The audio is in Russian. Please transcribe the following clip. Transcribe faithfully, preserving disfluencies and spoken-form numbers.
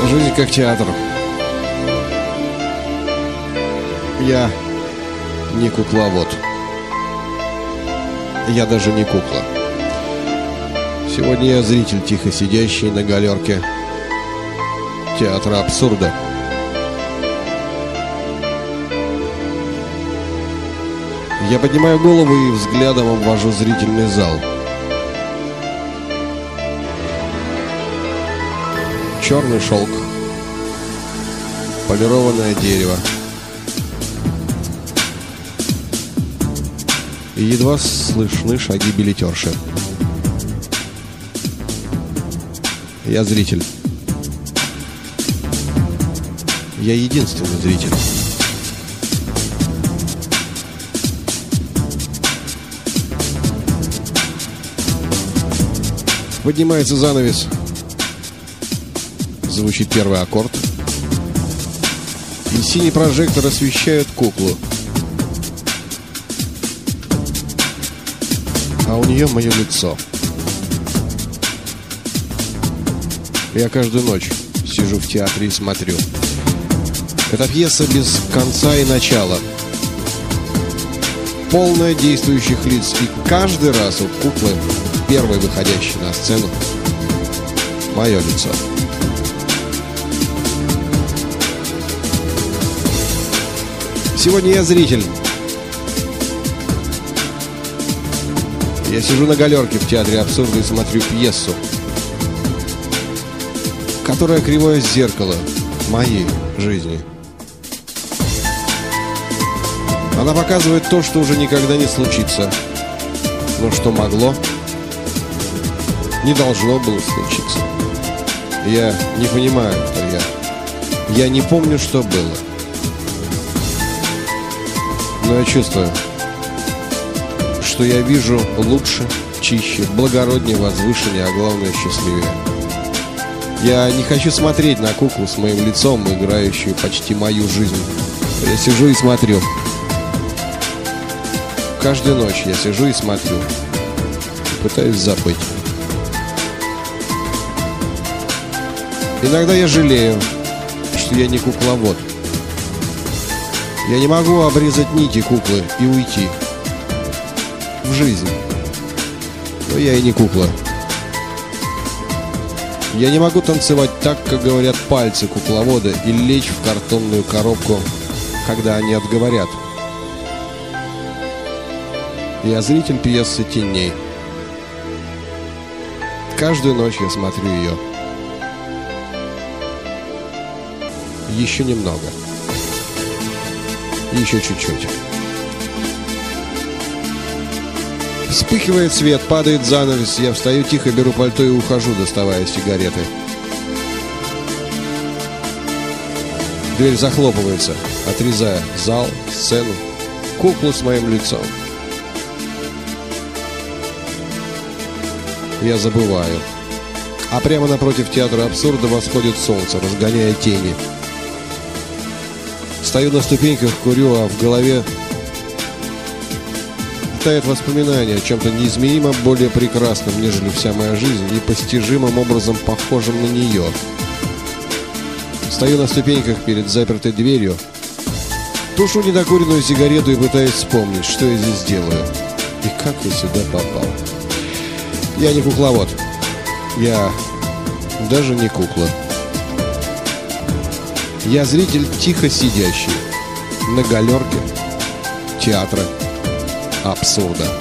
Жизнь как театр. Я не кукловод. Я даже не кукла. Сегодня я зритель, тихо сидящий на галерке театра абсурда. Я поднимаю голову и взглядом обвожу зрительный зал. Черный шелк, полированное дерево и едва слышны шаги билетерши. Я зритель. Я единственный зритель. Поднимается занавес. Звучит первый аккорд. И синий прожектор освещает куклу. А у нее мое лицо. Я каждую ночь сижу в театре и смотрю. Это пьеса без конца и начала. Полная действующих лиц. И каждый раз у куклы, первой выходящей на сцену, мое лицо. Сегодня я зритель. Я сижу на галерке в театре абсурда и смотрю пьесу, которая кривое зеркало моей жизни. Она показывает то, что уже никогда не случится, но что могло, не должно было случиться. Я не понимаю, кто я. Я не помню, что было. Но я чувствую, что я вижу лучше, чище, благороднее, возвышеннее, а главное, счастливее. Я не хочу смотреть на куклу с моим лицом, играющую почти мою жизнь. Я сижу и смотрю. Каждую ночь я сижу и смотрю. И пытаюсь забыть. Иногда я жалею, что я не кукловод. Я не могу обрезать нити куклы и уйти в жизнь. Но я и не кукла. Я не могу танцевать так, как говорят пальцы кукловода, и лечь в картонную коробку, когда они отговорят. Я зритель пьесы «Теней». Каждую ночь я смотрю ее. Еще немного. Еще чуть-чуть. Вспыхивает свет, падает занавес. Я встаю тихо, беру пальто и ухожу, доставая сигареты. Дверь захлопывается, отрезая зал, сцену, куклу с моим лицом. Я забываю. А прямо напротив театра абсурда восходит солнце, разгоняя тени. Стою на ступеньках, курю, а в голове тает воспоминание о чем-то неизмеримо более прекрасном, нежели вся моя жизнь, непостижимым образом похожим на нее. Стою на ступеньках перед запертой дверью, тушу недокуренную сигарету и пытаюсь вспомнить, что я здесь делаю и как я сюда попал. Я не кукловод. Я даже не кукла. Я зритель, тихо сидящий на галерке театра абсурда.